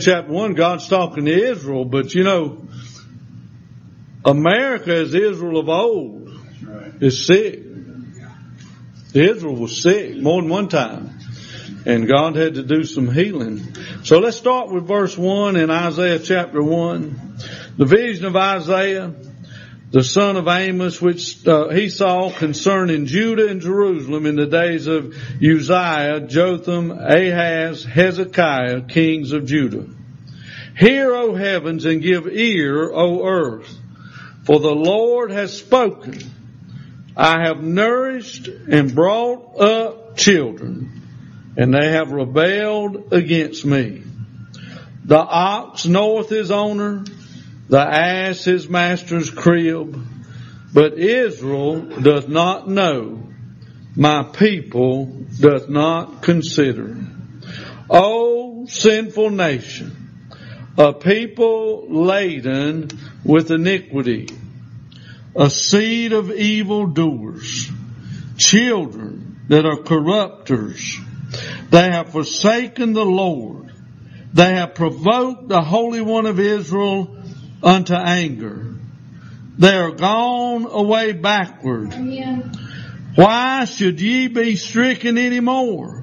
chapter 1, God's talking to Israel, but you know, America is Israel of old. Is sick. Israel was sick more than one time. And God had to do some healing. So let's start with verse 1 in Isaiah chapter 1. The vision of Isaiah, the son of Amos, which he saw concerning Judah and Jerusalem in the days of Uzziah, Jotham, Ahaz, Hezekiah, kings of Judah. Hear, O heavens, and give ear, O earth, for the Lord has spoken. I have nourished and brought up children, and they have rebelled against me. The ox knoweth his owner, the ass his master's crib, but Israel doth not know, my people doth not consider. O sinful nation, a people laden with iniquity, a seed of evildoers, children that are corrupters. They have forsaken the Lord. They have provoked the Holy One of Israel unto anger. They are gone away backward. Amen. Why should ye be stricken any more?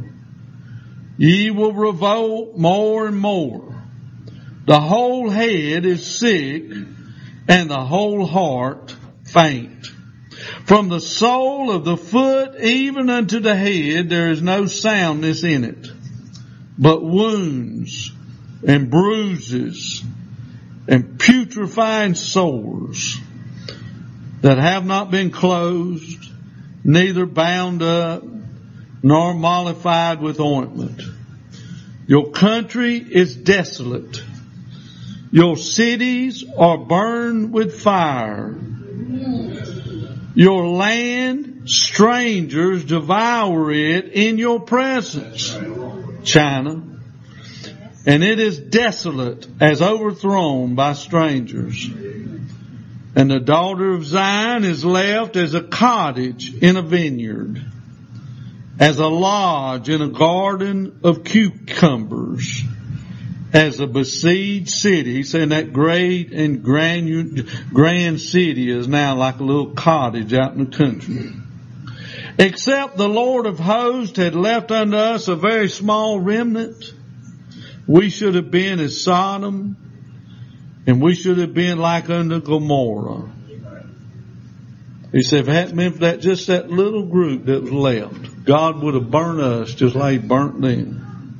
Ye will revolt more and more. The whole head is sick, and the whole heart faint. From the sole of the foot even unto the head there is no soundness in it, but wounds and bruises and putrefying sores that have not been closed, neither bound up, nor mollified with ointment. Your country is desolate. Your cities are burned with fire. Your land, strangers devour it in your presence, China. And it is desolate as overthrown by strangers. And the daughter of Zion is left as a cottage in a vineyard, as a lodge in a garden of cucumbers, as a besieged city. He's saying that great and grand city is now like a little cottage out in the country. Except the Lord of hosts had left unto us a very small remnant, we should have been as Sodom, and we should have been like unto Gomorrah. He said, if it hadn't been for that, just that little group that was left, God would have burnt us just like He burnt them.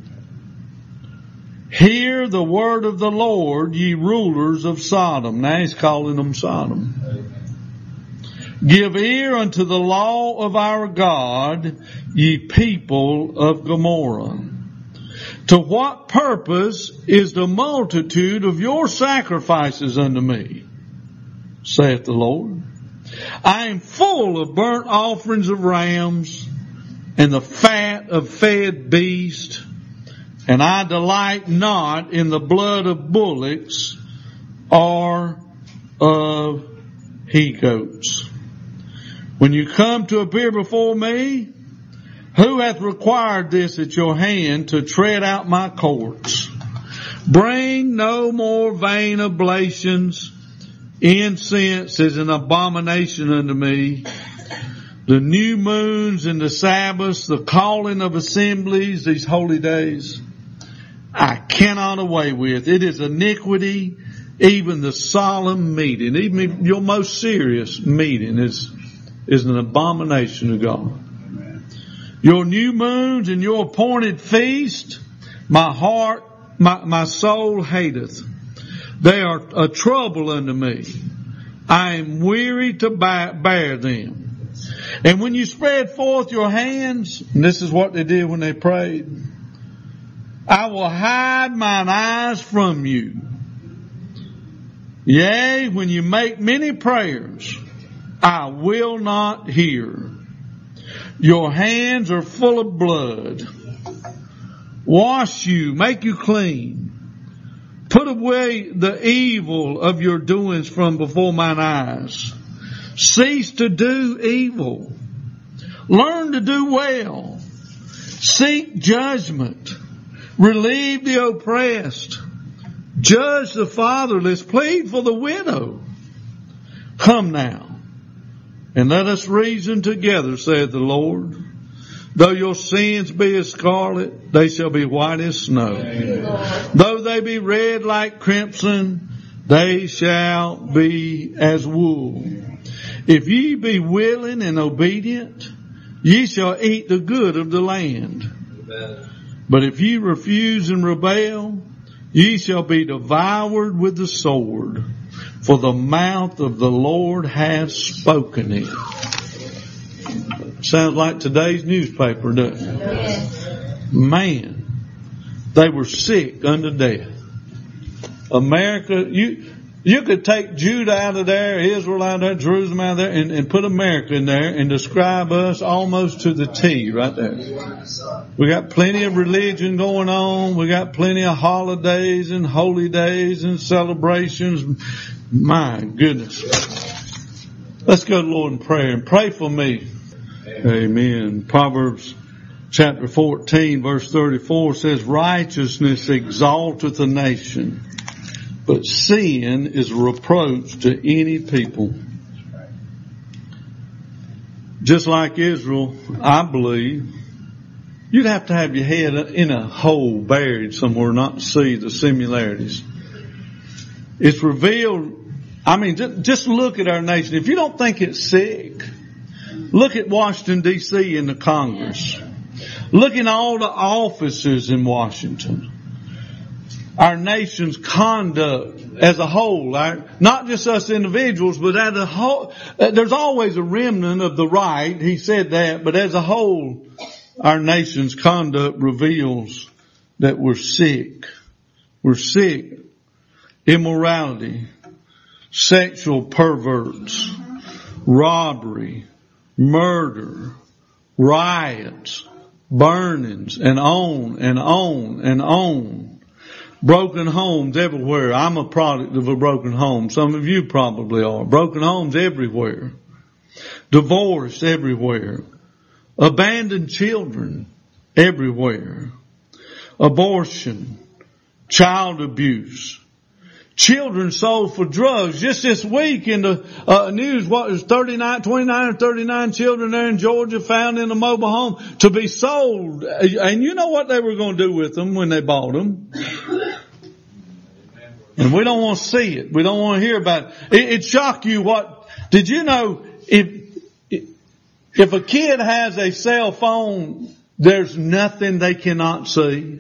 Hear the word of the Lord, ye rulers of Sodom. Now He's calling them Sodom. Give ear unto the law of our God, ye people of Gomorrah. To what purpose is the multitude of your sacrifices unto me, saith the Lord? I am full of burnt offerings of rams and the fat of fed beasts, and I delight not in the blood of bullocks or of he-goats. When you come to appear before me, who hath required this at your hand to tread out my courts? Bring no more vain oblations. Incense is an abomination unto me. The new moons and the Sabbaths, the calling of assemblies, these holy days, I cannot away with. It is iniquity, even the solemn meeting, even your most serious meeting is an abomination to God. Your new moons and your appointed feast, my soul hateth. They are a trouble unto me. I am weary to bear them. And when you spread forth your hands, and this is what they did when they prayed, I will hide mine eyes from you. Yea, when you make many prayers, I will not hear. Your hands are full of blood. Wash you, make you clean. Put away the evil of your doings from before mine eyes. Cease to do evil. Learn to do well. Seek judgment. Relieve the oppressed. Judge the fatherless, plead for the widow. Come now, and let us reason together, saith the Lord. Though your sins be as scarlet, they shall be white as snow. Though they be red like crimson, they shall be as wool. If ye be willing and obedient, ye shall eat the good of the land. But if ye refuse and rebel, ye shall be devoured with the sword, for the mouth of the Lord has spoken it. Sounds like today's newspaper, doesn't it? Yes. Man, they were sick unto death. America, you could take Judah out of there, Israel out of there, Jerusalem out of there, and put America in there and describe us almost to the T right there. We got plenty of religion going on. We got plenty of holidays and holy days and celebrations. My goodness. Let's go to the Lord in prayer and pray for me. Amen. Proverbs chapter 14 verse 34 says, righteousness exalteth a nation, but sin is a reproach to any people. Just like Israel, I believe, you'd have to have your head in a hole buried somewhere not to see the similarities. It's revealed. I mean, just look at our nation. If you don't think it's sick, look at Washington, D.C. and the Congress. Look at all the offices in Washington. Our nation's conduct as a whole, not just us individuals, but as a whole. There's always a remnant of the right. He said that, but as a whole, our nation's conduct reveals that we're sick. We're sick. Immorality, sexual perverts, robbery, murder, riots, burnings, and on and on and on. Broken homes everywhere. I'm a product of a broken home. Some of you probably are. Broken homes everywhere. Divorce everywhere. Abandoned children everywhere. Abortion. Child abuse. Children sold for drugs. Just this week in the news, what was 29 or 39 children there in Georgia found in a mobile home to be sold. And you know what they were going to do with them when they bought them. And we don't want to see it. We don't want to hear about it. It'd shock you what, did you know if a kid has a cell phone, there's nothing they cannot see?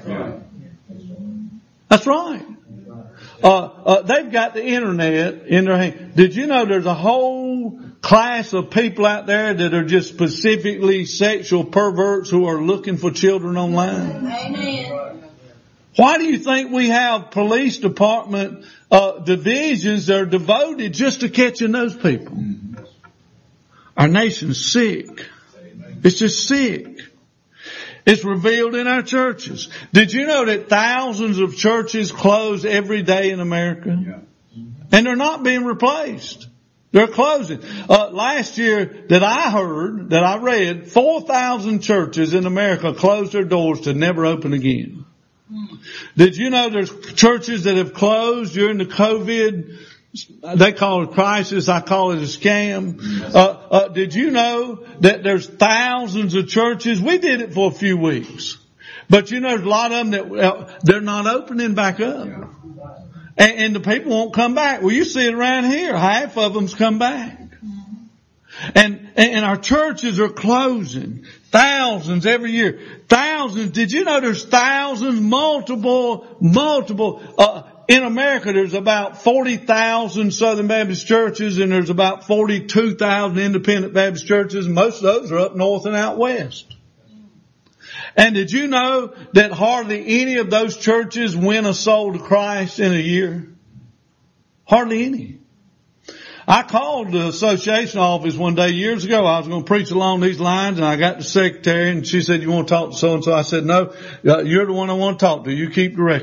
That's right. They've got the internet in their hand. Did you know there's a whole class of people out there that are just specifically sexual perverts who are looking for children online? Amen. Why do you think we have police department divisions that are devoted just to catching those people? Our nation's sick. It's just sick. It's revealed in our churches. Did you know that thousands of churches close every day in America? Yeah. And they're not being replaced. They're closing. Last year that I read, 4,000 churches in America closed their doors to never open again. Did you know there's churches that have closed during the COVID? They call it a crisis. I call it a scam. Did you know that there's thousands of churches? We did it for a few weeks. But you know, there's a lot of them that they're not opening back up. And the people won't come back. Well, you see it around here. Half of them's come back. And our churches are closing. Thousands every year. Thousands. Did you know there's thousands, multiple, in America there's about 40,000 Southern Baptist churches and there's about 42,000 independent Baptist churches. Most of those are up north and out west. And did you know that hardly any of those churches win a soul to Christ in a year? Hardly any. I called the association office one day years ago. I was going to preach along these lines and I got the secretary and she said, you want to talk to so-and-so? I said, no, you're the one I want to talk to. You keep the records.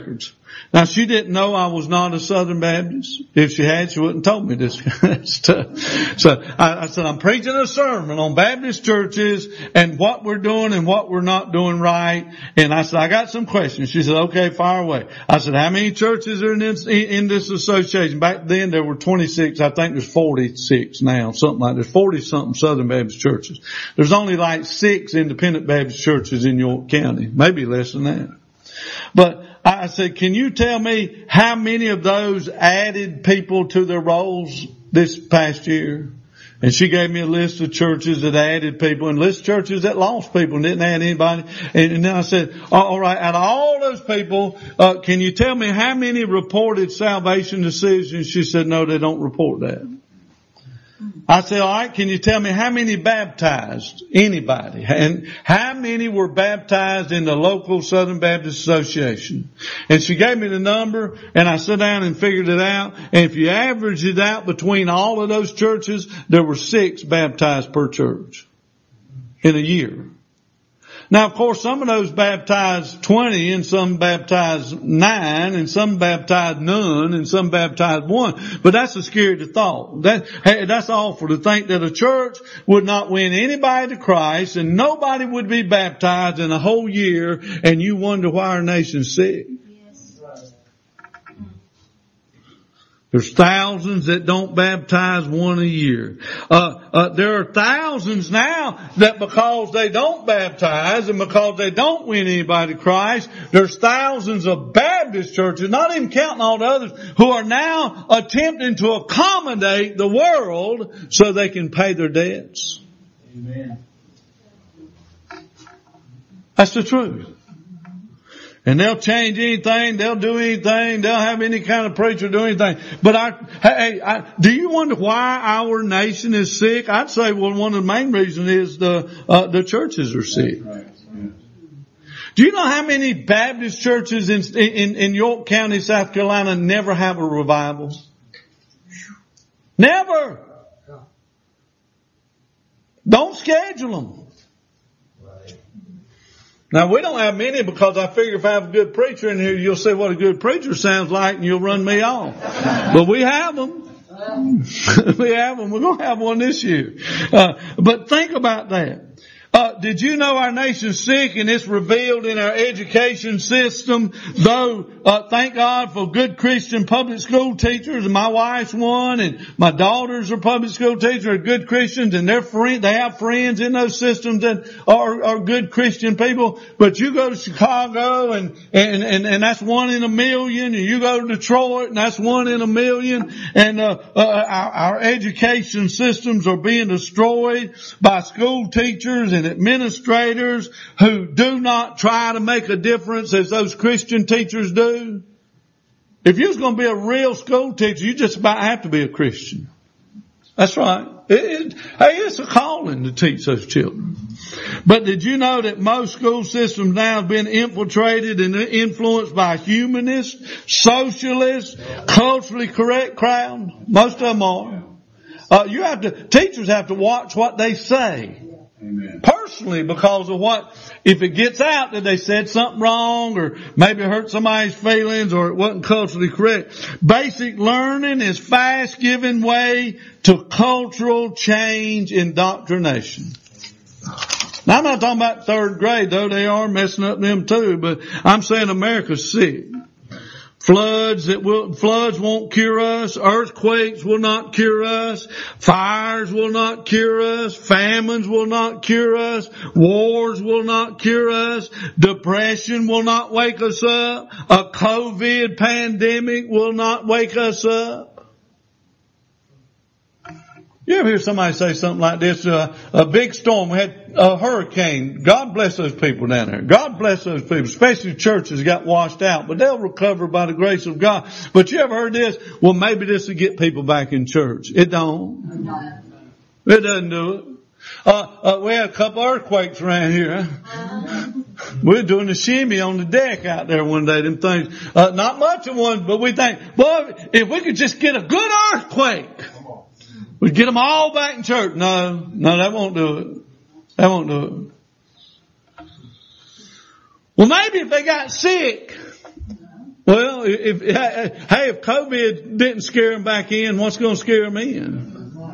Now, she didn't know I was not a Southern Baptist. If she had, she wouldn't have told me this kind of stuff. So I said, I'm preaching a sermon on Baptist churches and what we're doing and what we're not doing right. And I said, I got some questions. She said, okay, fire away. I said, how many churches are in this association? Back then there were 26. I think there's 46 now, something like that. There's 40 something Southern Baptist churches. There's only like 6 independent Baptist churches in York County. Maybe less than that. But I said, can you tell me how many of those added people to their rolls this past year? And she gave me a list of churches that added people and list of churches that lost people and didn't add anybody. And then I said, all right, out of all those people, can you tell me how many reported salvation decisions? She said, no, they don't report that. I said, all right, can you tell me how many baptized? Anybody? And how many were baptized in the local Southern Baptist Association? And she gave me the number, and I sat down and figured it out. And if you average it out between all of those churches, there were 6 baptized per church in a year. Now, of course, some of those baptized 20 and some baptized 9 and some baptized none and some baptized 1. But that's a scary thought. That's awful to think that a church would not win anybody to Christ and nobody would be baptized in a whole year, and you wonder why our nation's sick. There's thousands that don't baptize 1 a year. There are thousands now that because they don't baptize and because they don't win anybody to Christ, there's thousands of Baptist churches, not even counting all the others, who are now attempting to accommodate the world so they can pay their debts. Amen. That's the truth. And they'll change anything, they'll do anything, they'll have any kind of preacher do anything. But do you wonder why our nation is sick? I'd say, well, one of the main reasons is the churches are sick. Do you know how many Baptist churches in York County, South Carolina never have a revival? Never! Don't schedule them. Now, we don't have many because I figure if I have a good preacher in here, you'll see what a good preacher sounds like and you'll run me off. But we have them. We have them. We're going to have one this year. But think about that. Did you know our nation's sick, and it's revealed in our education system? Though, thank God for good Christian public school teachers, and my wife's one, and my daughters are public school teachers, are good Christians, and they have friends in those systems that are good Christian people. But you go to Chicago, and that's 1 in a million, and you go to Detroit, and that's 1 in a million, and our education systems are being destroyed by school teachers and administrators who do not try to make a difference as those Christian teachers do. If you're going to be a real school teacher, you just about have to be a Christian. That's right. It's a calling to teach those children. But did you know that most school systems now have been infiltrated and influenced by humanists, socialists, culturally correct crowd? Most of them are. Teachers have to watch what they say. Amen. Personally, because of if it gets out that they said something wrong or maybe hurt somebody's feelings or it wasn't culturally correct. Basic learning is fast giving way to cultural change indoctrination. Now, I'm not talking about 3rd grade, though they are messing up them too, but I'm saying America's sick. Floods won't cure us. Earthquakes will not cure us. Fires will not cure us. Famines will not cure us. Wars will not cure us. Depression will not wake us up. A COVID pandemic will not wake us up. You ever hear somebody say something like this? A big storm. We had a hurricane. God bless those people down there. God bless those people. Especially churches got washed out. But they'll recover by the grace of God. But you ever heard this? Well, maybe this will get people back in church. It don't. It doesn't do it. We had a couple earthquakes around here. We were doing the shimmy on the deck out there one day. Them things. Not much of one, but we think, boy, if we could just get a good earthquake, we'd get them all back in church. No, that won't do it. That won't do it. Well, maybe if they got sick, Well, if COVID didn't scare them back in, what's going to scare them in?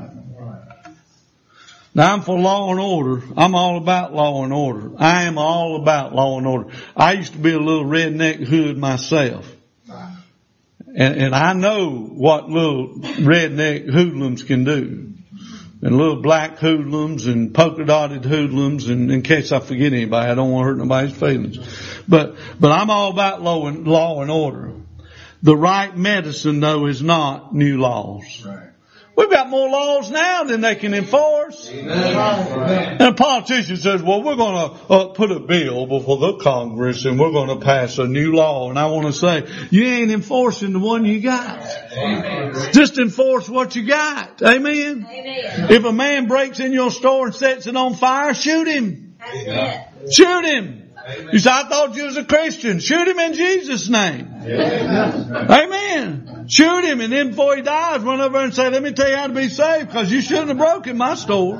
Now, I'm for law and order. I'm all about law and order. I am all about law and order. I used to be a little redneck hood myself. And I know what little redneck hoodlums can do. And little black hoodlums and polka dotted hoodlums, and in case I forget anybody, I don't want to hurt nobody's feelings. But I'm all about law and order. The right medicine, though, is not new laws. Right. We've got more laws now than they can enforce. Amen. And a politician says, well, we're going to put a bill before the Congress and we're going to pass a new law. And I want to say, you ain't enforcing the one you got. Amen. Just enforce what you got. Amen? Amen. If a man breaks in your store and sets it on fire, shoot him. Amen. Shoot him. Amen. You say, I thought you was a Christian. Shoot him in Jesus' name. Amen. Amen. Shoot him, and then before he dies, run over and say, let me tell you how to be saved, because you shouldn't have broken my store.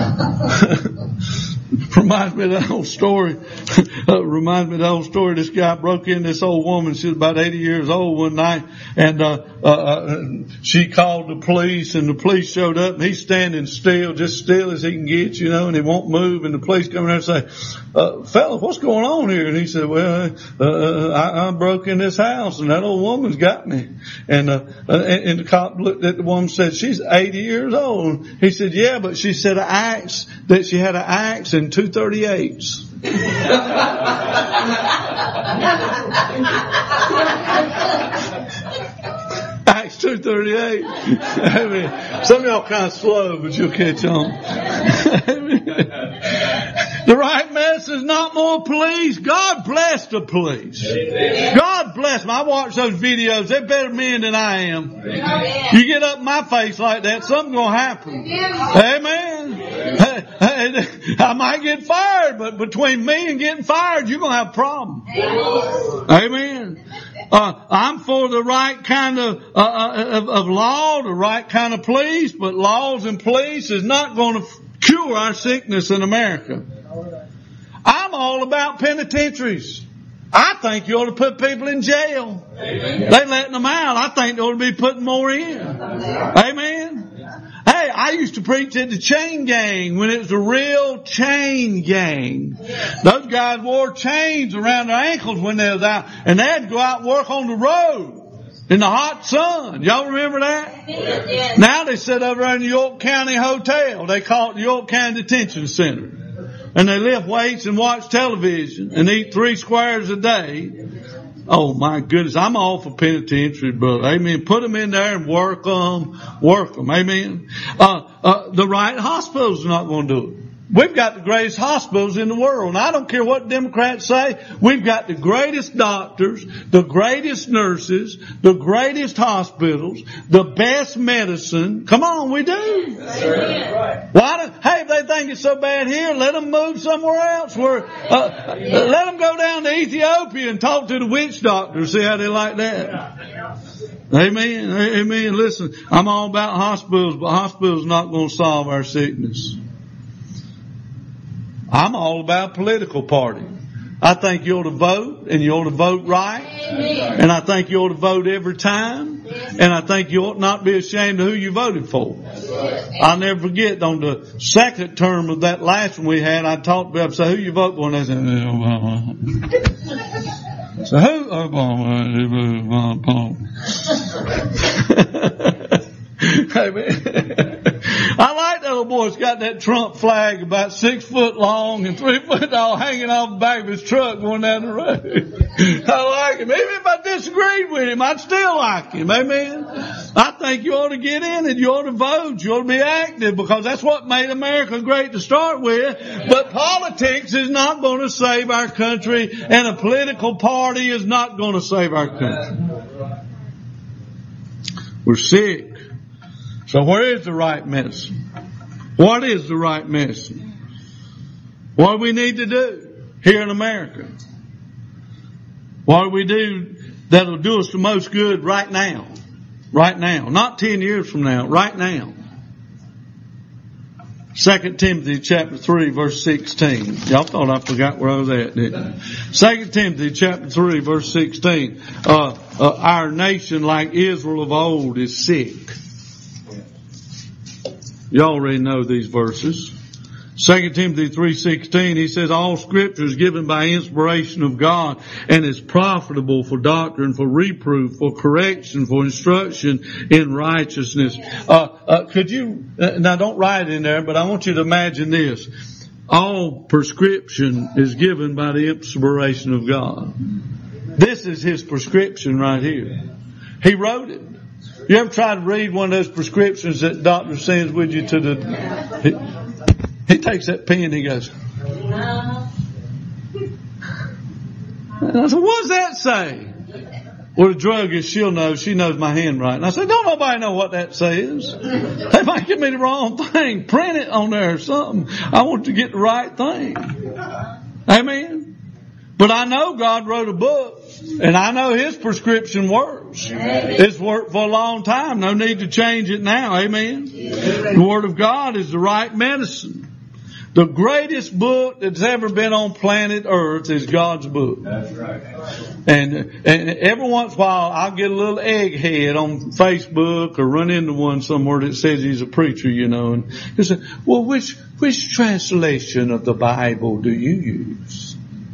Reminds me of that old story. This guy broke in this old woman. She was about 80 years old one night, and she called the police, and the police showed up, and he's standing still, just still as he can get, and he won't move, and the police come in there and say, fella, what's going on here? And he said, well, I broke in this house, and that old woman's got me. And the cop looked at the woman and said, she's 80 years old. He said, yeah, but she said that she had an axe and 238s. Acts 2:38. I mean, some of y'all kind of slow, but you'll catch on. The right medicine is not more police. God bless the police. God bless them. I watch those videos. They're better men than I am. You get up in my face like that, something's going to happen. Amen. I might get fired, but between me and getting fired, you're going to have a problem. Amen. I'm for the right kind of law, the right kind of police, but laws and police is not going to cure our sickness in America. I'm all about penitentiaries. I think you ought to put people in jail. Amen. They letting them out. I think they ought to be putting more in. Amen. Hey, I used to preach at the chain gang when it was a real chain gang. Those guys wore chains around their ankles when they was out, and they had to go out and work on the road in the hot sun. Y'all remember that? Yes. Now they sit over there in the York County Hotel. They call it the York County Detention Center. And they lift weights and watch television and eat 3 squares a day. Oh my goodness, I'm all for penitentiary, brother. Amen. Put them in there and work them. Amen. The right hospitals are not going to do it. We've got the greatest hospitals in the world. And I don't care what Democrats say. We've got the greatest doctors, the greatest nurses, the greatest hospitals, the best medicine. Come on, we do. Hey, if they think it's so bad here, let them move somewhere else. Let them go down to Ethiopia and talk to the witch doctors, see how they like that. Amen. Amen. Listen, I'm all about hospitals, but hospitals are not going to solve our sickness. I'm all about political party. I think you ought to vote, and you ought to vote right. Amen. And I think you ought to vote every time. And I think you ought not be ashamed of who you voted for. I'll never forget on the second term of that last one we had, I talked to them, say, who you vote for? And they said, Obama. So who? Obama. Amen. I like that old boy. It's got that Trump flag about 6 foot long and 3 foot tall hanging off the back of his truck going down the road. I like him. Even if I disagreed with him, I'd still like him. Amen. I think you ought to get in and you ought to vote. You ought to be active because that's what made America great to start with. But politics is not going to save our country, and a political party is not going to save our country. We're sick. So where is the right medicine? What is the right medicine? What do we need to do here in America? What do we do that'll do us the most good right now? Right now. Not 10 years from now. Right now. 2 Timothy chapter 3 verse 16. Y'all thought I forgot where I was at, didn't you? 2 Timothy chapter 3 verse 16. Our nation, like Israel of old, is sick. Y'all already know these verses. 2 Timothy 3:16, he says, all scripture is given by inspiration of God and is profitable for doctrine, for reproof, for correction, for instruction in righteousness. Could you, now don't write it in there, but I want you to imagine this. All prescription is given by the inspiration of God. This is His prescription right here. He wrote it. You ever try to read one of those prescriptions that doctor sends with you to the... He takes that pen and he goes, and I said, what does that say? Well, the druggist, she knows my handwriting. I said, don't nobody know what that says. They might give me the wrong thing. Print it on there or something. I want to get the right thing. Amen. But I know God wrote a book, and I know His prescription works. It's worked for a long time. No need to change it now. Amen. The Word of God is the right medicine. The greatest book that's ever been on planet Earth is God's book. That's right. And every once in a while I'll get a little egghead on Facebook or run into one somewhere that says he's a preacher, and he said, well, which translation of the Bible do you use?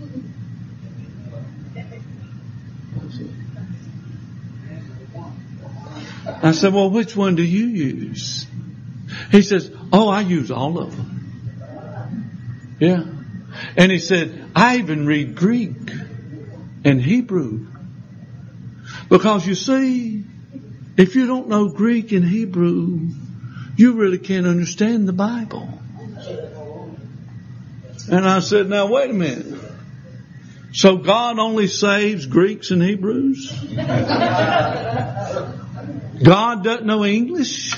I said, well, which one do you use? He says, oh, I use all of them. Yeah. And he said, I even read Greek and Hebrew. Because you see, if you don't know Greek and Hebrew, you really can't understand the Bible. And I said, now wait a minute. So God only saves Greeks and Hebrews? God doesn't know English?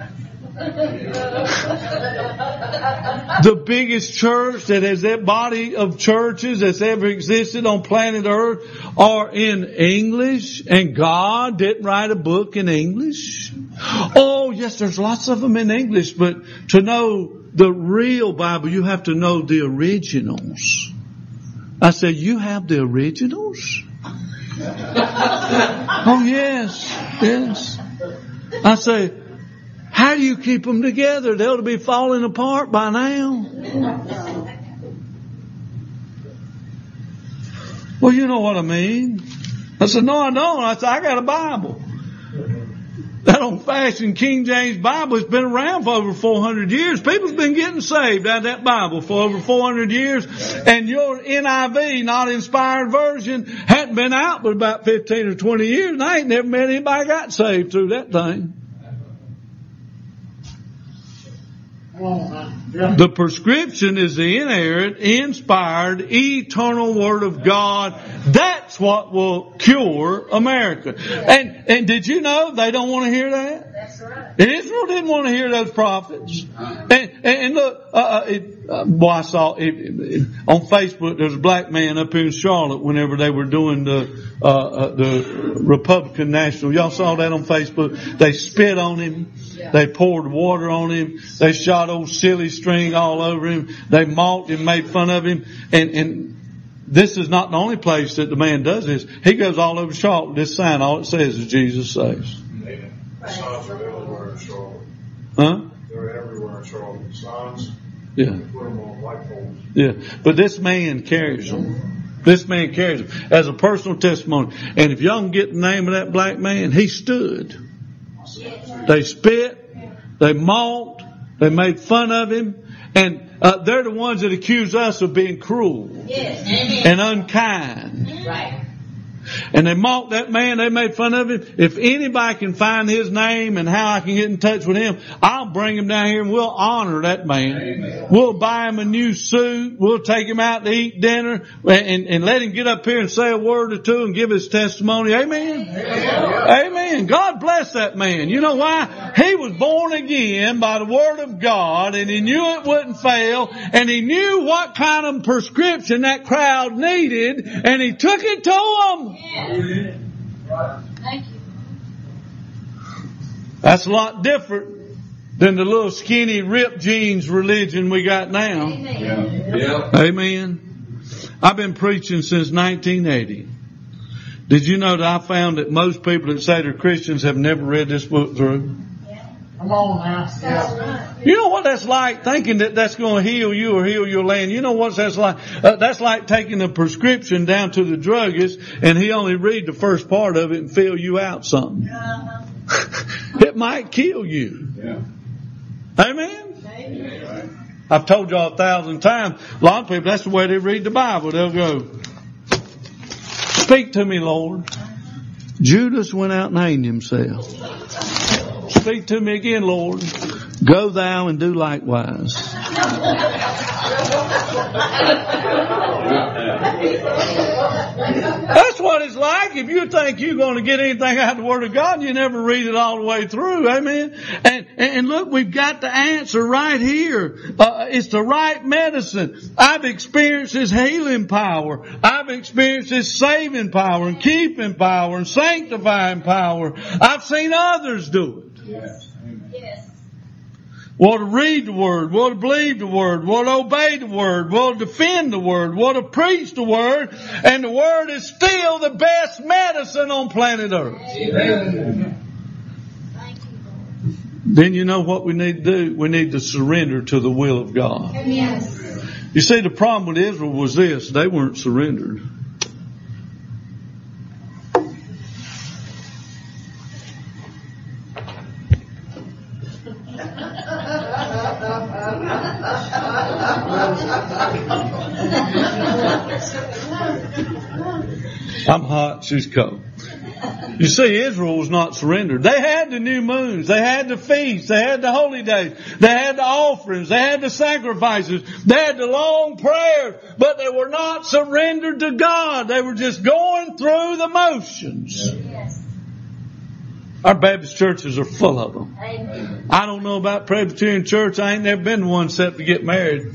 The biggest church that has that body of churches that's ever existed on planet Earth are in English, and God didn't write a book in English? Oh, yes, there's lots of them in English, but to know the real Bible, you have to know the originals. I said, you have the originals? Oh, yes. I say, how do you keep them together? They'll be falling apart by now. Well, you know what I mean. I said, no, I don't. I said, I got a Bible. That old-fashioned King James Bible has been around for over 400 years. People's been getting saved out of that Bible for over 400 years. And your NIV, not inspired version, hadn't been out but about 15 or 20 years. And I ain't never met anybody got saved through that thing. The prescription is the inerrant, inspired, eternal Word of God. That's what will cure America. And did you know they don't want to hear that? That's right. Israel didn't want to hear those prophets. And look, I saw on Facebook. There's a black man up here in Charlotte. Whenever they were doing the Republican National, y'all saw that on Facebook. They spit on him. They poured water on him. They shot old silly string all over him. They mocked him, made fun of him. And this is not the only place that the man does this. He goes all over Charlotte with this sign. All it says is Jesus saves. Signs are everywhere in Charlotte. Huh? They're everywhere in Charlotte. Signs. Yeah. Put them on light poles. Yeah. But this man carries them. This man carries them as a personal testimony. And if y'all can get the name of that black man, he stood. They spit, they mocked, they made fun of him, and they're the ones that accuse us of being cruel and unkind. Right. And they mocked that man, they made fun of him. If anybody can find his name and how I can get in touch with him, I'll bring him down here and we'll honor that man. Amen. We'll buy him a new suit, we'll take him out to eat dinner, and let him get up here and say a word or two and give his testimony. Amen? Amen. God bless that man. You know why? He was born again by the Word of God, and he knew it wouldn't fail, and he knew what kind of prescription that crowd needed, and he took it to them. Thank you. That's a lot different than the little skinny ripped jeans religion we got now. Yeah. Amen. I've been preaching since 1980. Did you know that I found that most people that say they're Christians have never read this book through? Come on now. Yeah. You know what that's like? Thinking that that's going to heal you or heal your land. You know what that's like? That's like taking a prescription down to the druggist and he only read the first part of it and fill you out something. It might kill you. Yeah. Amen? I've told y'all 1,000 times. A lot of people, that's the way they read the Bible. They'll go, "Speak to me, Lord." Judas went out and hanged himself. "Speak to me again, Lord. Go thou and do likewise." That's what it's like if you think you're going to get anything out of the Word of God, you never read it all the way through. Amen. And look, we've got the answer right here. It's the right medicine. I've experienced His healing power. I've experienced His saving power and keeping power and sanctifying power. I've seen others do it. Yes. Yes. We'll to read the Word, we'll to believe the Word, we'll to obey the Word, we'll to defend the Word, we'll to preach the Word, and the Word is still the best medicine on planet Earth. Amen. Thank you, Then you know what we need to do? We need to surrender to the will of God. Lord. Yes. You see, the problem with Israel was this: they weren't surrendered. I'm hot, she's cold. You see, Israel was not surrendered. They had the new moons, they had the feasts, they had the holy days, they had the offerings, they had the sacrifices, they had the long prayers, but they were not surrendered to God. They were just going through the motions. Yes. Our Baptist churches are full of them. Amen. I don't know about Presbyterian church. I ain't never been to one except to get married.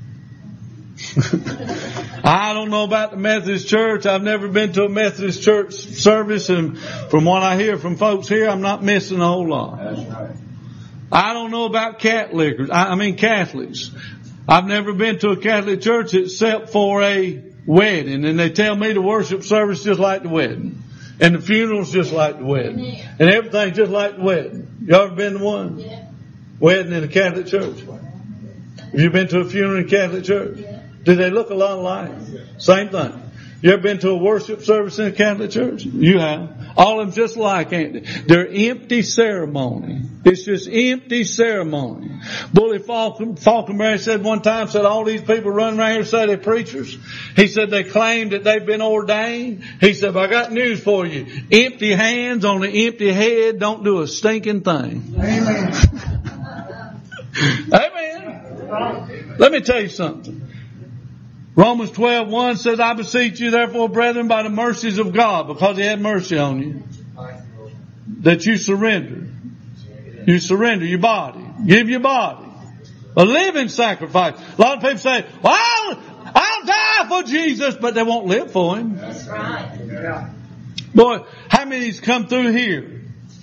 I don't know about the Methodist church. I've never been to a Methodist church service, and from what I hear from folks here, I'm not missing a whole lot. That's right. I don't know about Catholics. I've never been to a Catholic church except for a wedding, and they tell me the worship service just like the wedding, and the funeral's just like the wedding, and everything's just like the wedding. You ever been to one? Yeah. Wedding in a Catholic church? Have you been to a funeral in a Catholic church? Yeah. Do they look a lot alike? Same thing. You ever been to a worship service in a Catholic church? You have. All of them just like, ain't they? They're empty ceremony. It's just empty ceremony. Bully Falkenberry said one time, said all these people running around here say they're preachers. He said they claim that they've been ordained. He said, but I got news for you. Empty hands on an empty head don't do a stinking thing. Amen. Amen. Let me tell you something. Romans 12:1 says, I beseech you therefore, brethren, by the mercies of God, because He had mercy on you, that you surrender. You surrender your body. Give your body. A living sacrifice. A lot of people say, well, I'll die for Jesus, but they won't live for Him. That's right. Yeah. Boy, how many's come through here?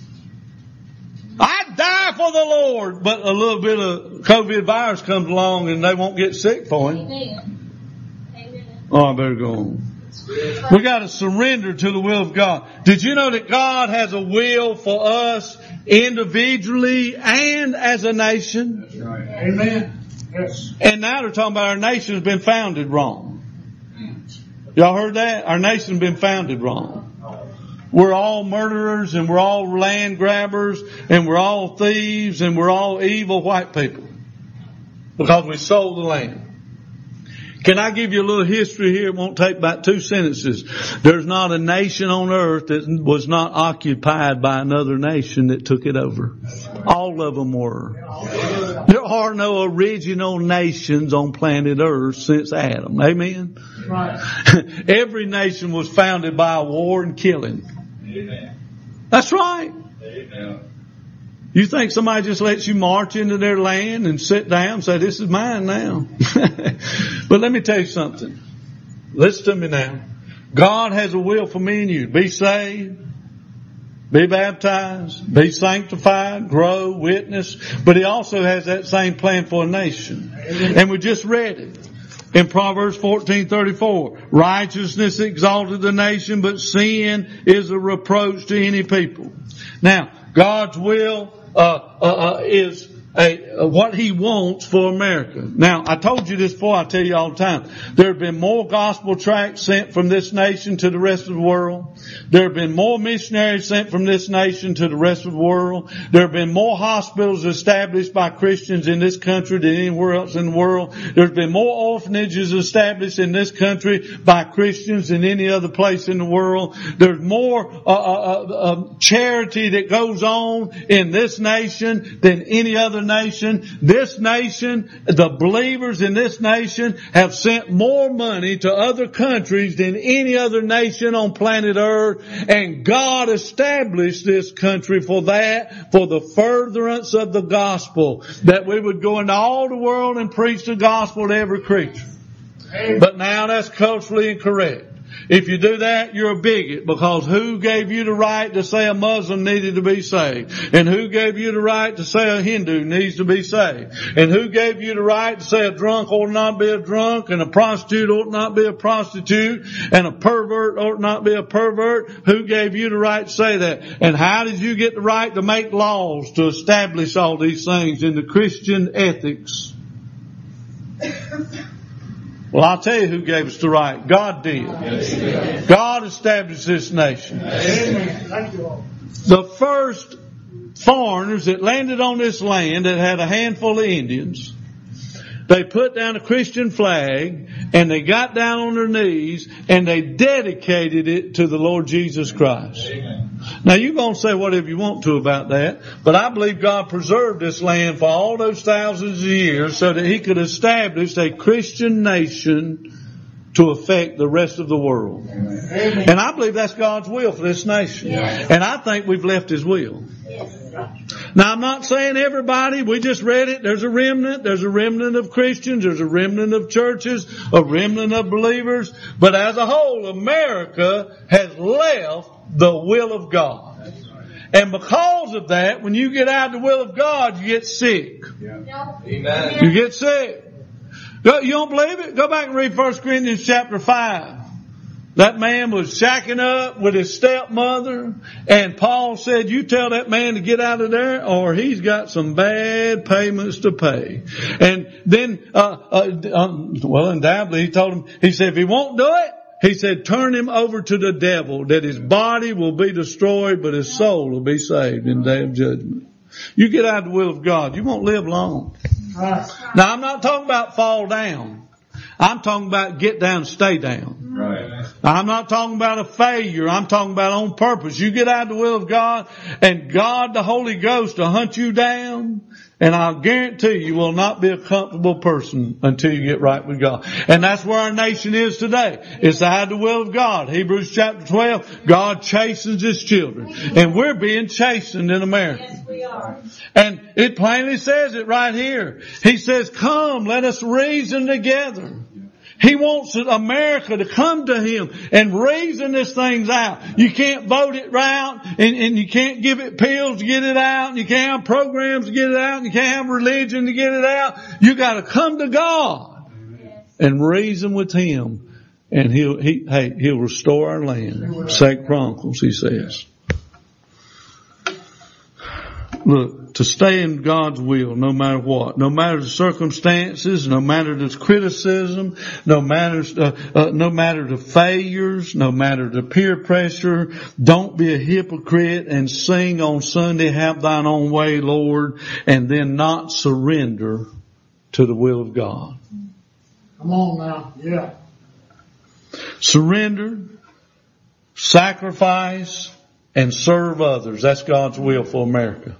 I die for the Lord, but a little bit of COVID virus comes along and they won't get sick for Him. Amen. Amen. Oh, I better go on. We got to surrender to the will of God. Did you know that God has a will for us individually and as a nation? That's right. Amen. Yes. And now they're talking about our nation has been founded wrong. Y'all heard that? Our nation's been founded wrong. We're all murderers and we're all land grabbers and we're all thieves and we're all evil white people because we sold the land. Can I give you a little history here? It won't take about 2 sentences. There's not a nation on earth that was not occupied by another nation that took it over. All of them were. There are no original nations on planet Earth since Adam. Amen? Right. Every nation was founded by war and killing. Amen. That's right. Amen. You think somebody just lets you march into their land and sit down and say, this is mine now? But let me tell you something. Listen to me now. God has a will for me and you to be saved, be baptized, be sanctified, grow, witness. But He also has that same plan for a nation. And we just read it in Proverbs 14:34. Righteousness exalted the nation, but sin is a reproach to any people. Now, God's will is what He wants for America. Now, I told you this before, I tell you all the time. There have been more gospel tracts sent from this nation to the rest of the world. There have been more missionaries sent from this nation to the rest of the world. There have been more hospitals established by Christians in this country than anywhere else in the world. There's been more orphanages established in this country by Christians than any other place in the world. There's more charity that goes on in this nation than any other nation. This nation, the believers in this nation have sent more money to other countries than any other nation on planet Earth. And God established this country for that, for the furtherance of the gospel, that we would go into all the world and preach the gospel to every creature. But now that's culturally incorrect. If you do that, you're a bigot, because who gave you the right to say a Muslim needed to be saved? And who gave you the right to say a Hindu needs to be saved? And who gave you the right to say a drunk ought not be a drunk, and a prostitute ought not be a prostitute, and a pervert ought not be a pervert? Who gave you the right to say that? And how did you get the right to make laws to establish all these things in the Christian ethics? Well, I'll tell you who gave us the right. God did. Yes. God established this nation. The first foreigners that landed on this land that had a handful of Indians, they put down a Christian flag and they got down on their knees and they dedicated it to the Lord Jesus Christ. Amen. Now you're going to say whatever you want to about that, but I believe God preserved this land for all those thousands of years so that He could establish a Christian nation to affect the rest of the world. Amen. And I believe that's God's will for this nation. Yes. And I think we've left His will. Yes. Now I'm not saying everybody, we just read it, there's a remnant of Christians, there's a remnant of churches, a remnant of believers, but as a whole, America has left the will of God. And because of that, when you get out of the will of God, you get sick. Yeah. Amen. You get sick. You don't believe it? Go back and read 1 Corinthians chapter 5. That man was shacking up with his stepmother, and Paul said, you tell that man to get out of there or he's got some bad payments to pay. And then, undoubtedly he told him, he said, if he won't do it, he said, turn him over to the devil, that his body will be destroyed, but his soul will be saved in the day of judgment. You get out of the will of God, you won't live long. Right. Now I'm not talking about fall down. I'm talking about get down, stay down. Right. I'm not talking about a failure. I'm talking about on purpose. You get out of the will of God, and God, the Holy Ghost, will hunt you down, and I'll guarantee you will not be a comfortable person until you get right with God. And that's where our nation is today. It's out of the will of God. Hebrews chapter 12, God chastens His children. And we're being chastened in America. Yes, we are. And it plainly says it right here. He says, come, let us reason together. He wants America to come to Him and reason these things out. You can't vote it right, and you can't give it pills to get it out, and you can't have programs to get it out, and you can't have religion to get it out. You got to come to God and reason with Him, and He'll restore our land. 2 Chronicles, He says. Look, to stay in God's will no matter what, no matter the circumstances, no matter the criticism, no matter the failures, no matter the peer pressure, don't be a hypocrite and sing on Sunday, have thine own way, Lord, and then not surrender to the will of God. Come on now, yeah. Surrender, sacrifice, and serve others. That's God's will for America.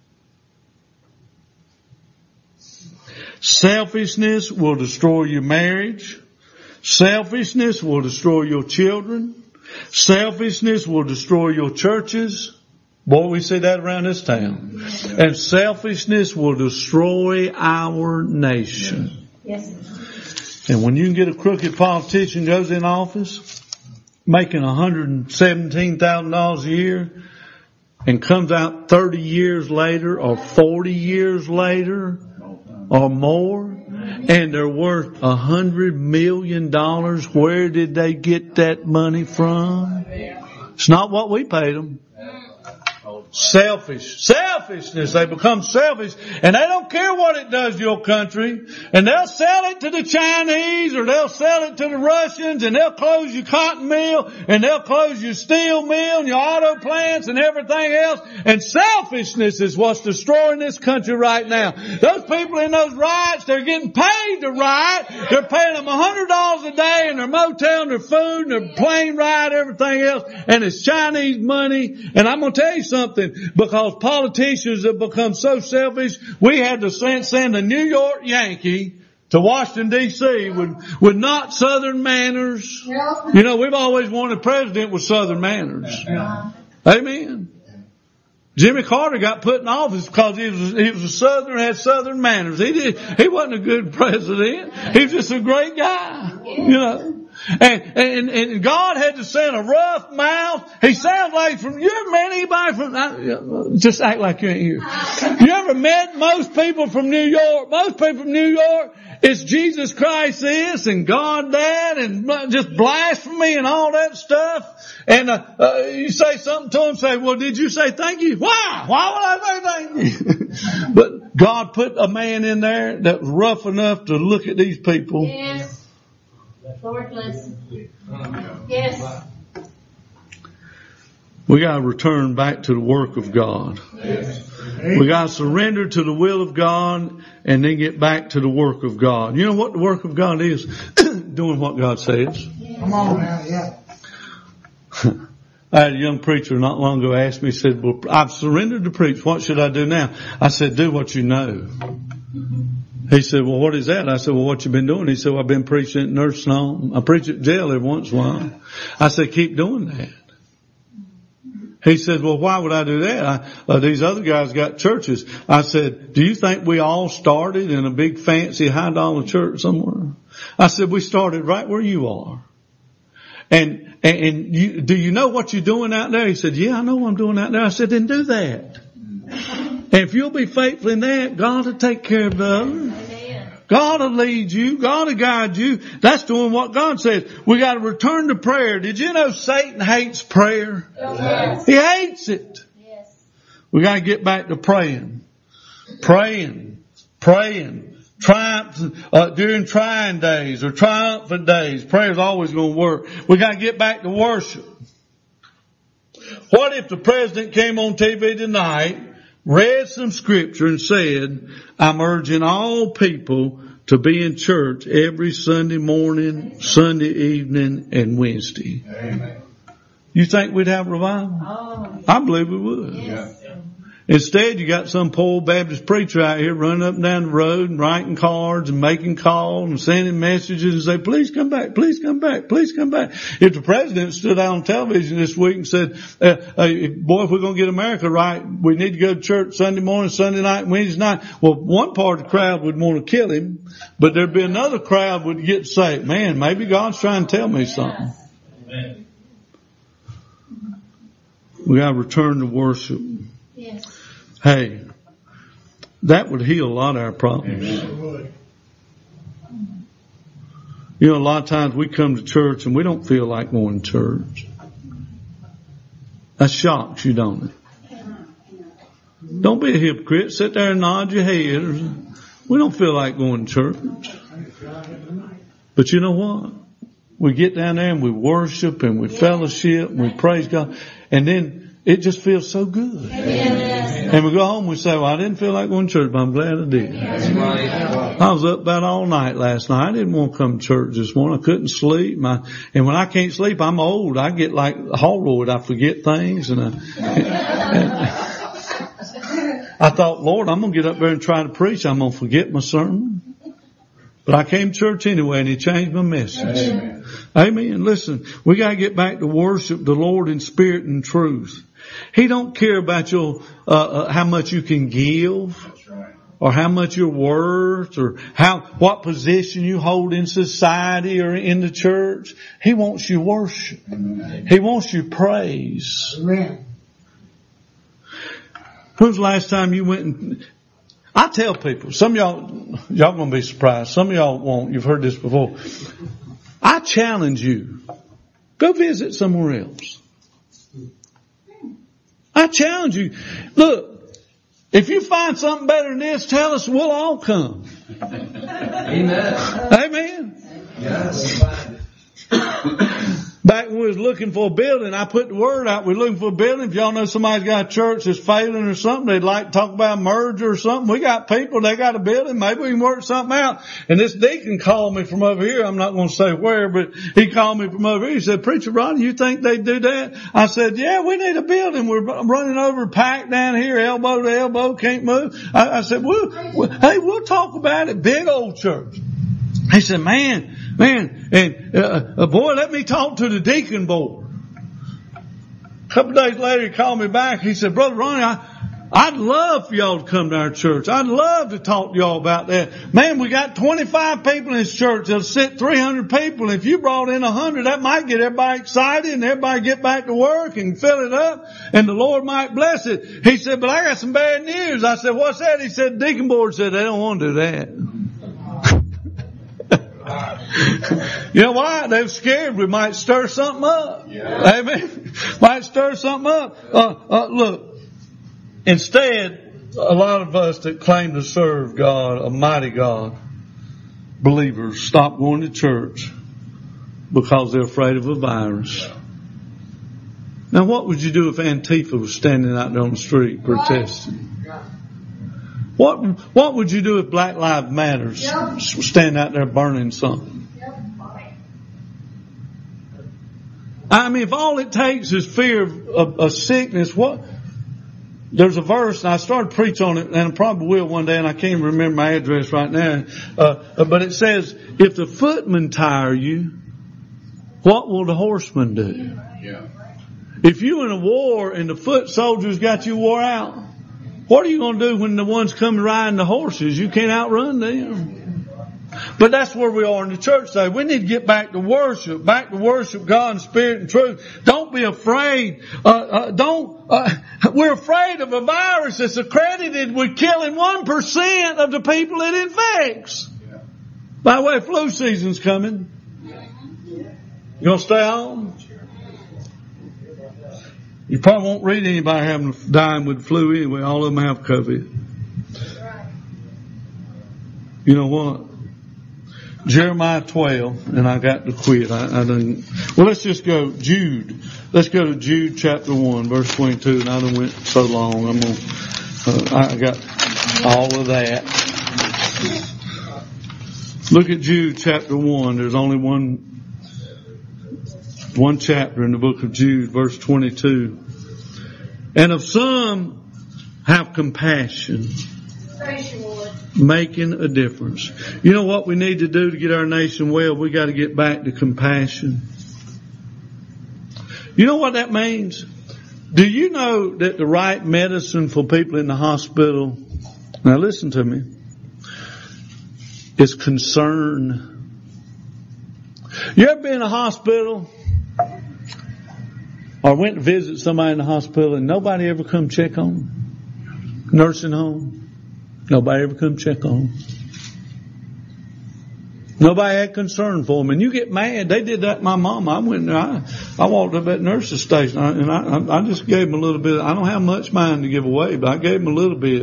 Selfishness will destroy your marriage. Selfishness will destroy your children. Selfishness will destroy your churches. Boy, we see that around this town. And selfishness will destroy our nation. Yes. And when you can get a crooked politician goes in office, making $117,000 a year, and comes out 30 years later or 40 years later or more, and they're worth $100 million, where did they get that money from? It's not what we paid them. Selfishness. They become selfish, and they don't care what it does to your country. And they'll sell it to the Chinese, or they'll sell it to the Russians, and they'll close your cotton mill, and they'll close your steel mill, and your auto plants, and everything else. And selfishness is what's destroying this country right now. Those people in those riots, they're getting paid to riot. They're paying them $100 a day, and their motel, and their food, and their plane ride, everything else. And it's Chinese money. And I'm going to tell you something. Because politicians have become so selfish, we had to send a New York Yankee to Washington D.C. with not Southern manners. You know, we've always wanted a president with Southern manners. Amen. Jimmy Carter got put in office because he was a Southerner, had Southern manners. He wasn't a good president. He was just a great guy. You know. And God had to send a rough mouth. He sounds like you ever met anybody from, just act like you ain't here. You ever met most people from New York? Most people from New York, it's Jesus Christ this and God that and just blasphemy and all that stuff. And, you say something to them, say, well, did you say thank you? Why? Why would I say thank you? But God put a man in there that was rough enough to look at these people. Yes. Lord bless. Yes. We got to return back to the work of God. We got to surrender to the will of God and then get back to the work of God. You know what the work of God is? Doing what God says. Come on now, yeah. I had a young preacher not long ago ask me, he said, well, I've surrendered to preach. What should I do now? I said, do what you know. He said, well, what is that? I said, well, what you been doing? He said, well, I've been preaching at nursing home. I preach at jail every once in a while. I said, keep doing that. He said, well, why would I do that? These other guys got churches. I said, do you think we all started in a big fancy high dollar church somewhere? I said, we started right where you are. And you, do you know what you're doing out there? He said, yeah, I know what I'm doing out there. I said, then do that. And if you'll be faithful in that, God will take care of the other. God will lead you. God will guide you. That's doing what God says. We got to return to prayer. Did you know Satan hates prayer? Yes. He hates it. Yes. We got to get back to praying. Praying. During trying days or triumphant days, prayer is always going to work. We got to get back to worship. What if the president came on TV tonight, read some scripture and said, I'm urging all people to be in church every Sunday morning, Sunday evening, and Wednesday. Amen. You think we'd have revival? Oh. I believe we would. Yes. Instead, you got some poor Baptist preacher out here running up and down the road and writing cards and making calls and sending messages and say, please come back, please come back, please come back. If the president stood out on television this week and said, boy, if we're going to get America right, we need to go to church Sunday morning, Sunday night, Wednesday night. Well, one part of the crowd would want to kill him, but there'd be another crowd would get saved. Man, maybe God's trying to tell me something. Amen. We got to return to worship. Yes. Hey, that would heal a lot of our problems. Amen. You know, a lot of times we come to church and we don't feel like going to church. That shocks you, don't it? Don't be a hypocrite. Sit there and nod your head. We don't feel like going to church. But you know what? We get down there and we worship and we fellowship and we praise God. And then it just feels so good. Yes. And we go home and we say, well, I didn't feel like going to church, but I'm glad I did. That's right. I was up about all night last night. I didn't want to come to church this morning. I couldn't sleep. And when I can't sleep, I'm old. I get like Holroyd. I forget things. And I thought, Lord, I'm going to get up there and try to preach. I'm going to forget my sermon. But I came to church anyway, and He changed my message. Amen. Amen. Listen, we got to get back to worship the Lord in spirit and truth. He don't care about your how much you can give, That's right. or how much you're worth, or what position you hold in society or in the church. He wants you worship. Amen. He wants you praise. Amen. When was the last time you went and... I tell people, some of y'all going to be surprised. Some of y'all won't. You've heard this before. I challenge you. Go visit somewhere else. I challenge you. Look, if you find something better than this, tell us, we'll all come. Amen. Amen. Yes. Back when we was looking for a building, I put the word out. We're looking for a building. If y'all know somebody's got a church that's failing or something, they'd like to talk about a merger or something. We got people, they got a building. Maybe we can work something out. And this deacon called me from over here. I'm not going to say where, but he called me from over here. He said, Preacher Ronnie, you think they'd do that? I said, yeah, we need a building. We're running over packed down here, elbow to elbow, can't move. I said, we'll talk about it. Big old church. He said, man, and boy, let me talk to the deacon board. A couple of days later, he called me back. He said, Brother Ronnie, I'd love for y'all to come to our church. I'd love to talk to y'all about that. Man, we got 25 people in this church. They'll sit 300 people. If you brought in 100, that might get everybody excited and everybody get back to work and fill it up and the Lord might bless it. He said, but I got some bad news. I said, what's that? He said, deacon board said they don't want to do that. You know why? They're scared we might stir something up. Yeah. Amen. Might stir something up. Look, instead, a lot of us that claim to serve God, a mighty God, believers, stop going to church because they're afraid of a virus. Now, what would you do if Antifa was standing out there on the street protesting? What would you do if Black Lives Matter stand out there burning something? I mean, if all it takes is fear of sickness, there's a verse, and I started to preach on it, and I probably will one day, and I can't remember my address right now. But it says, if the footmen tire you, what will the horsemen do? Yeah. If you're in a war and the foot soldiers got you wore out, what are you going to do when the ones come riding the horses? You can't outrun them. But that's where we are in the church today. We need to get back to worship God in spirit and truth. Don't be afraid. We're afraid of a virus that's accredited with killing 1% of the people it infects. By the way, flu season's coming. You going to stay home? You probably won't read anybody dying with flu anyway. All of them have COVID. You know what? Jeremiah 12, and I got to quit. I didn't. Well, let's just go Jude. Let's go to Jude chapter 1, verse 22. And I done went so long. I got all of that. Look at Jude chapter 1. There's only one chapter in the book of Jude, verse 22. And of some have compassion, making a difference. You know what we need to do to get our nation well? We got to get back to compassion. You know what that means? Do you know that the right medicine for people in the hospital, now listen to me, is concern? You ever been in a hospital or went to visit somebody in the hospital and nobody ever come check on them? Nursing home, nobody ever come check on them. Nobody had concern for them. And you get mad. They did that to my mom. I went there. I walked up at nurse's station and I just gave them a little bit. I don't have much mine to give away, but I gave them a little bit.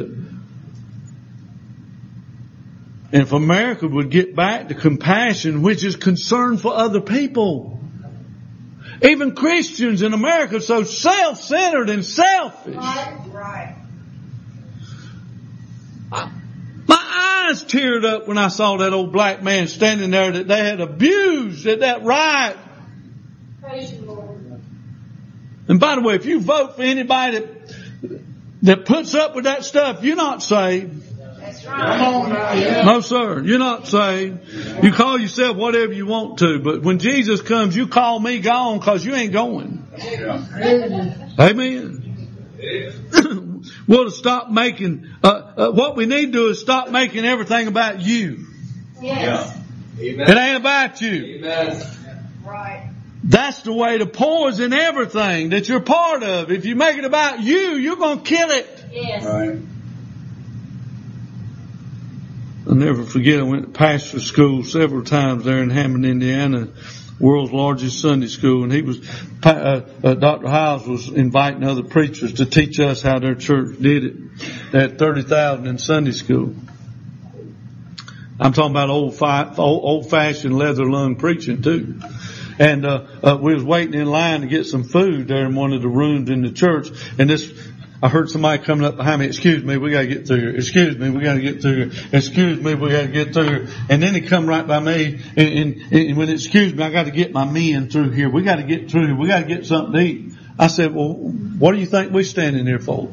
And if America would get back to compassion, which is concern for other people. Even Christians in America are so self-centered and selfish. Right. My eyes teared up when I saw that old black man standing there that they had abused at that riot. Praise you, Lord. And by the way, if you vote for anybody that puts up with that stuff, you're not saved. That's right. Come on now, yeah. No, sir. You're not saved. You call yourself whatever you want to, but when Jesus comes, you call me gone because you ain't going. Amen. Amen. We'll to stop making, what we need to do is stop making everything about you. Yes. Amen. It ain't about you. Amen. Right. That's the way to poison everything that you're part of. If you make it about you, you're going to kill it. Yes. Right. I'll never forget, I went to pastor school several times there in Hammond, Indiana, world's largest Sunday school, and Dr. Hiles was inviting other preachers to teach us how their church did it. They had 30,000 in Sunday school. I'm talking about old-fashioned leather lung preaching too. And we was waiting in line to get some food there in one of the rooms in the church, and I heard somebody coming up behind me. Excuse me, we gotta get through here. Excuse me, we gotta get through here. Excuse me, we gotta get through here. And then he come right by me, and when excuse me, I gotta get my men through here. We gotta get through here. We gotta get something to eat. I said, well, what do you think we're standing here for?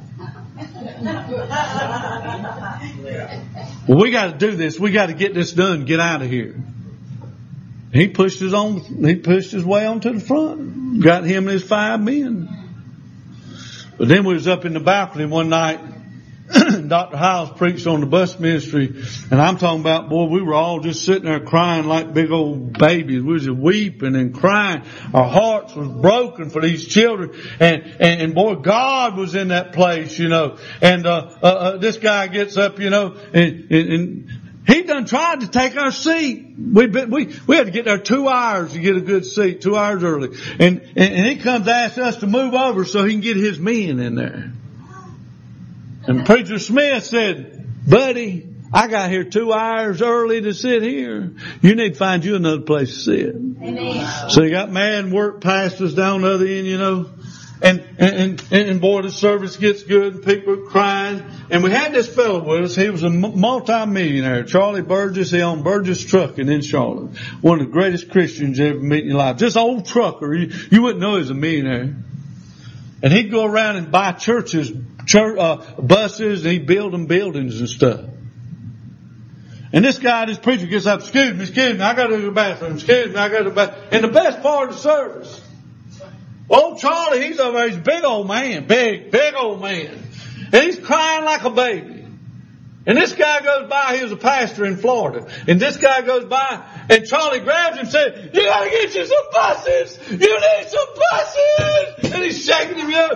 Well, we gotta do this. We gotta get this done. Get out of here. He pushed his way onto the front. Got him and his 5 men. But then we was up in the balcony one night. Dr. Hiles preached on the bus ministry, and I'm talking about, boy, we were all just sitting there crying like big old babies. We was just weeping and crying. Our hearts was broken for these children, and boy, God was in that place, you know. And this guy gets up, you know, and he done tried to take our seat. We had to get there 2 hours to get a good seat, 2 hours early. And he comes to ask us to move over so he can get his men in there. And Preacher Smith said, buddy, I got here 2 hours early to sit here. You need to find you another place to sit. Amen. So he got mad and worked past us down the other end, you know. And boy, the service gets good and people are crying. And we had this fellow with us. He was a multi-millionaire. Charlie Burgess. He owned Burgess Trucking in Charlotte. One of the greatest Christians you ever meet in your life. Just old trucker. You wouldn't know he was a millionaire. And he'd go around and buy buses, and he'd build them buildings and stuff. And this preacher gets up, excuse me, I gotta go to the bathroom. Excuse me, I gotta go to the bathroom. And the best part of the service, old Charlie, he's over there, he's a big old man, big old man. And he's crying like a baby. And this guy goes by, he was a pastor in Florida. And this guy goes by, and Charlie grabs him and said, you gotta get you some buses! You need some buses! And he's shaking him up.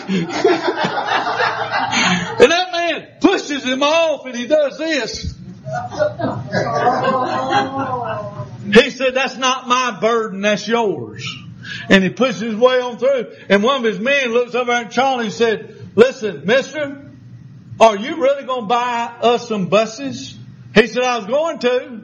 And that man pushes him off and he does this. He said, that's not my burden, that's yours. And he pushes his way on through. And one of his men looks over at Charlie and said, listen, mister, are you really going to buy us some buses? He said, I was going to.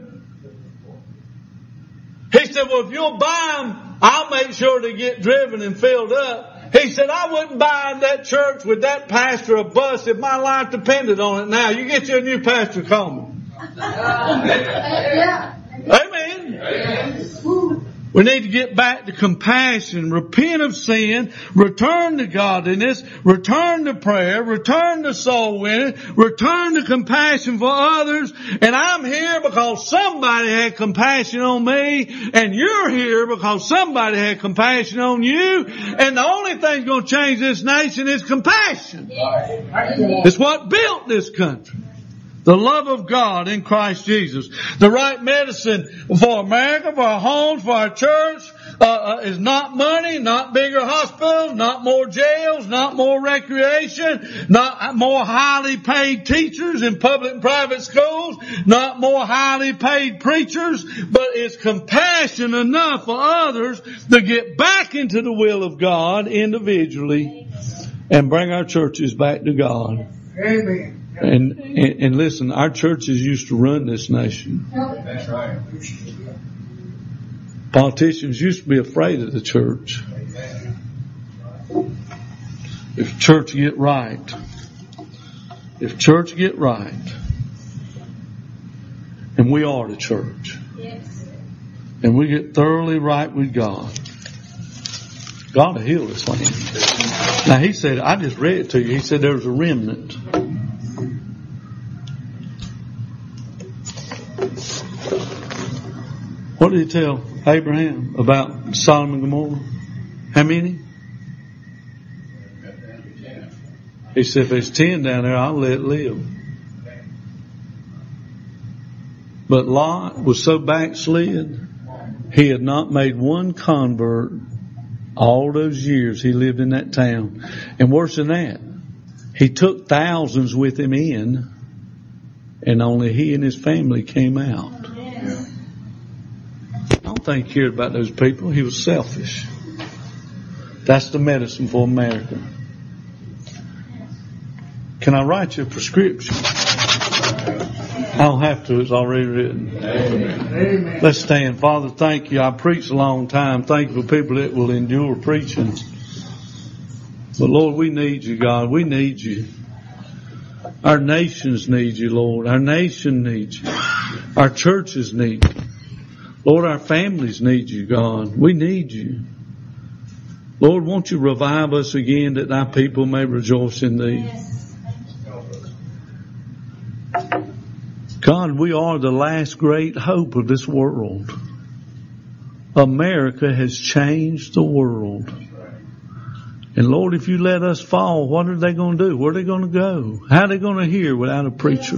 He said, well, if you'll buy them, I'll make sure they get driven and filled up. He said, I wouldn't buy that church with that pastor a bus if my life depended on it. Now, you get you a new pastor, call me. Amen. We need to get back to compassion, repent of sin, return to godliness, return to prayer, return to soul winning, return to compassion for others. And I'm here because somebody had compassion on me, and you're here because somebody had compassion on you. And the only thing that's going to change this nation is compassion. It's what built this country. The love of God in Christ Jesus. The right medicine for America, for our homes, for our church, is not money, not bigger hospitals, not more jails, not more recreation, not more highly paid teachers in public and private schools, not more highly paid preachers, but it's compassion enough for others to get back into the will of God individually and bring our churches back to God. Amen. And listen, our churches used to run this nation. That's right. Politicians used to be afraid of the church. If church get right, and we are the church, and we get thoroughly right with God, God will heal this land. Now he said, I just read it to you, he said there was a remnant. What did he tell Abraham about Sodom and Gomorrah? How many? He said, if there's 10 down there, I'll let it live. But Lot was so backslid, he had not made one convert all those years he lived in that town. And worse than that, He took thousands with him in, and only he and his family came out. I don't think he cared about those people. He was selfish. That's the medicine for America. Can I write you a prescription? I don't have to. It's already written. Amen. Let's stand. Father, thank you. I preached a long time. Thank you for people that will endure preaching. But Lord, we need you, God. We need you. Our nations need you, Lord. Our nation needs you. Our churches need you. Lord, our families need you, God. We need you. Lord, won't you revive us again that thy people may rejoice in thee? God, we are the last great hope of this world. America has changed the world. And Lord, if you let us fall, what are they going to do? Where are they going to go? How are they going to hear without a preacher?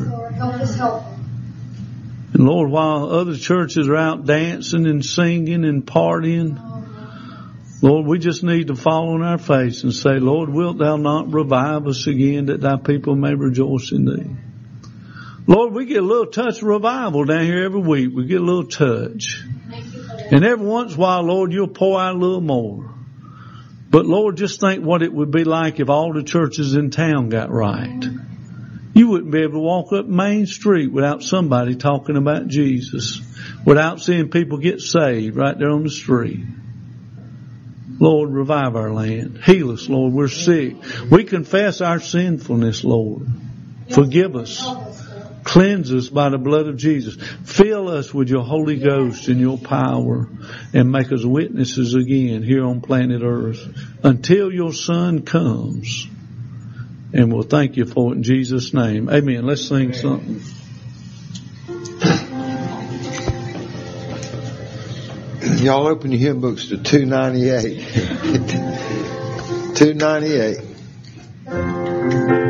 And Lord, while other churches are out dancing and singing and partying, Lord, we just need to fall on our face and say, Lord, wilt thou not revive us again that thy people may rejoice in thee? Lord, we get a little touch of revival down here every week. We get a little touch. And every once in a while, Lord, you'll pour out a little more. But Lord, just think what it would be like if all the churches in town got right. You wouldn't be able to walk up Main Street without somebody talking about Jesus, without seeing people get saved right there on the street. Lord, revive our land. Heal us, Lord. We're sick. We confess our sinfulness, Lord. Forgive us. Cleanse us by the blood of Jesus. Fill us with your Holy Ghost and your power and make us witnesses again here on planet Earth until your Son comes. And we'll thank you for it in Jesus' name. Amen. Let's sing something. Y'all open your hymn books to 298. 298.